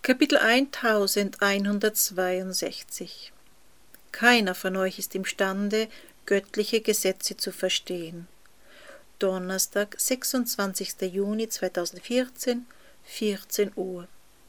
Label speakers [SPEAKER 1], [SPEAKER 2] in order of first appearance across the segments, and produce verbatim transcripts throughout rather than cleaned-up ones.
[SPEAKER 1] Kapitel elfhundertzweiundsechzig. Keiner von euch ist imstande, göttliche Gesetze zu verstehen. Donnerstag, sechsundzwanzigster Juni zweitausendvierzehn, vierzehn Uhr.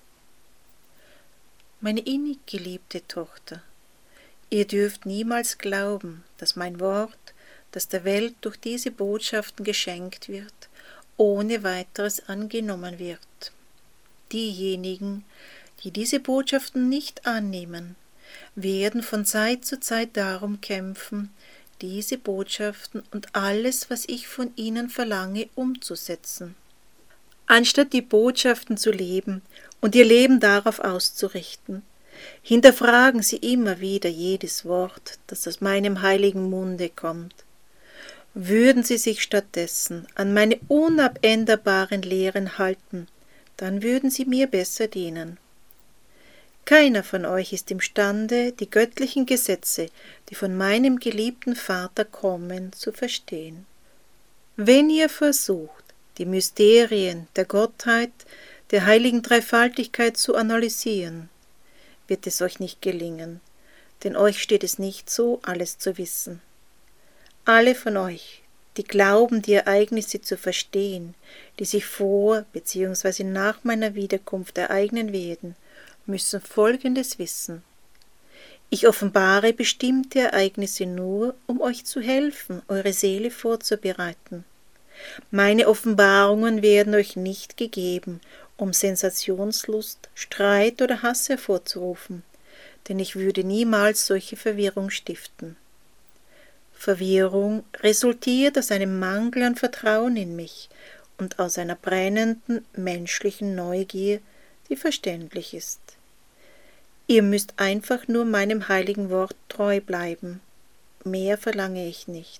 [SPEAKER 1] Meine innig geliebte Tochter, ihr dürft niemals glauben, dass mein Wort, das der Welt durch diese Botschaften geschenkt wird, ohne weiteres angenommen wird. Diejenigen, die diese Botschaften nicht annehmen, werden von Zeit zu Zeit darum kämpfen, diese Botschaften und alles, was ich von ihnen verlange, umzusetzen. Anstatt die Botschaften zu leben und ihr Leben darauf auszurichten, hinterfragen sie immer wieder jedes Wort, das aus meinem heiligen Munde kommt. Würden sie sich stattdessen an meine unabänderbaren Lehren halten, dann würden sie mir besser dienen. Keiner von euch ist imstande, die göttlichen Gesetze, die von meinem geliebten Vater kommen, zu verstehen. Wenn ihr versucht, die Mysterien der Gottheit, der heiligen Dreifaltigkeit zu analysieren, wird es euch nicht gelingen, denn euch steht es nicht zu, alles zu wissen. Alle von euch, die glauben, die Ereignisse zu verstehen, die sich vor bzw. nach meiner Wiederkunft ereignen werden, müssen Folgendes wissen. Ich offenbare bestimmte Ereignisse nur, um euch zu helfen, eure Seele vorzubereiten. Meine Offenbarungen werden euch nicht gegeben, um Sensationslust, Streit oder Hass hervorzurufen, denn ich würde niemals solche Verwirrung stiften. Verwirrung resultiert aus einem Mangel an Vertrauen in mich und aus einer brennenden menschlichen Neugier, die verständlich ist. Ihr müsst einfach nur meinem heiligen Wort treu bleiben. Mehr verlange ich nicht.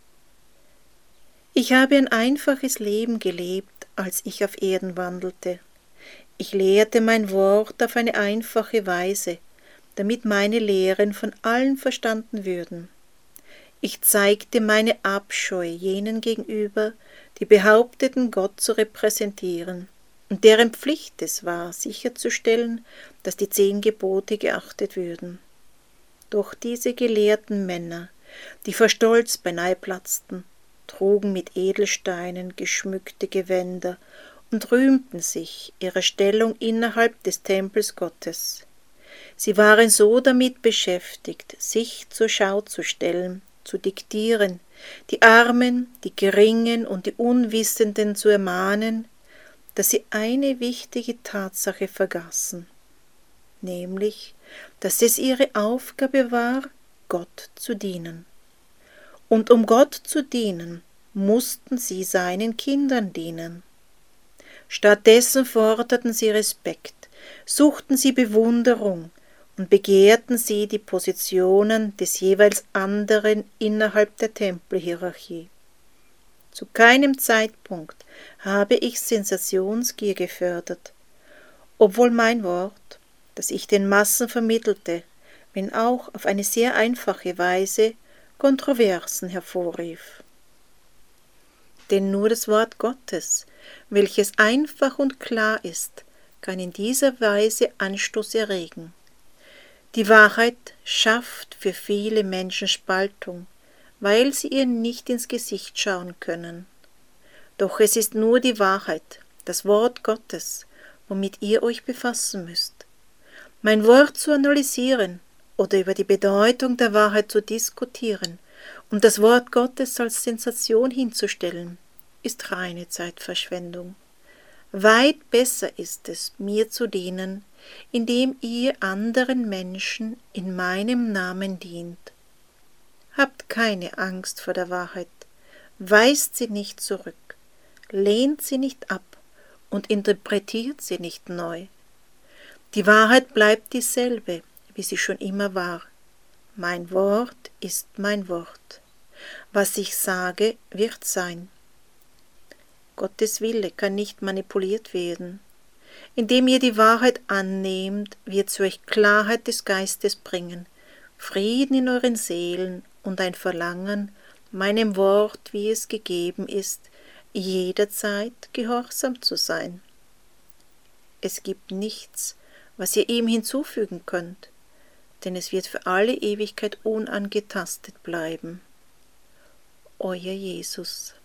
[SPEAKER 1] Ich habe ein einfaches Leben gelebt, als ich auf Erden wandelte. Ich lehrte mein Wort auf eine einfache Weise, damit meine Lehren von allen verstanden würden. Ich zeigte meine Abscheu jenen gegenüber, die behaupteten, Gott zu repräsentieren, und deren Pflicht es war, sicherzustellen, dass die zehn Gebote geachtet würden. Doch diese gelehrten Männer, die vor Stolz beinahe platzten, trugen mit Edelsteinen geschmückte Gewänder und rühmten sich ihrer Stellung innerhalb des Tempels Gottes. Sie waren so damit beschäftigt, sich zur Schau zu stellen, zu diktieren, die Armen, die Geringen und die Unwissenden zu ermahnen, dass sie eine wichtige Tatsache vergaßen, nämlich, dass es ihre Aufgabe war, Gott zu dienen. Und um Gott zu dienen, mussten sie seinen Kindern dienen. Stattdessen forderten sie Respekt, suchten sie Bewunderung und begehrten sie die Positionen des jeweils anderen innerhalb der Tempelhierarchie. Zu keinem Zeitpunkt habe ich Sensationsgier gefördert, obwohl mein Wort, das ich den Massen vermittelte, wenn auch auf eine sehr einfache Weise, Kontroversen hervorrief. Denn nur das Wort Gottes, welches einfach und klar ist, kann in dieser Weise Anstoß erregen. Die Wahrheit schafft für viele Menschen Spaltung, weil sie ihr nicht ins Gesicht schauen können. Doch es ist nur die Wahrheit, das Wort Gottes, womit ihr euch befassen müsst. Mein Wort zu analysieren oder über die Bedeutung der Wahrheit zu diskutieren und das Wort Gottes als Sensation hinzustellen, ist reine Zeitverschwendung. Weit besser ist es, mir zu dienen, indem ihr anderen Menschen in meinem Namen dient. Habt keine Angst vor der Wahrheit, weist sie nicht zurück, lehnt sie nicht ab und interpretiert sie nicht neu. Die Wahrheit bleibt dieselbe, wie sie schon immer war. Mein Wort ist mein Wort. Was ich sage, wird sein. Gottes Wille kann nicht manipuliert werden. Indem ihr die Wahrheit annehmt, wird sie euch Klarheit des Geistes bringen, Frieden in euren Seelen und ein Verlangen, meinem Wort, wie es gegeben ist, jederzeit gehorsam zu sein. Es gibt nichts, was ihr ihm hinzufügen könnt, denn es wird für alle Ewigkeit unangetastet bleiben. Euer Jesus.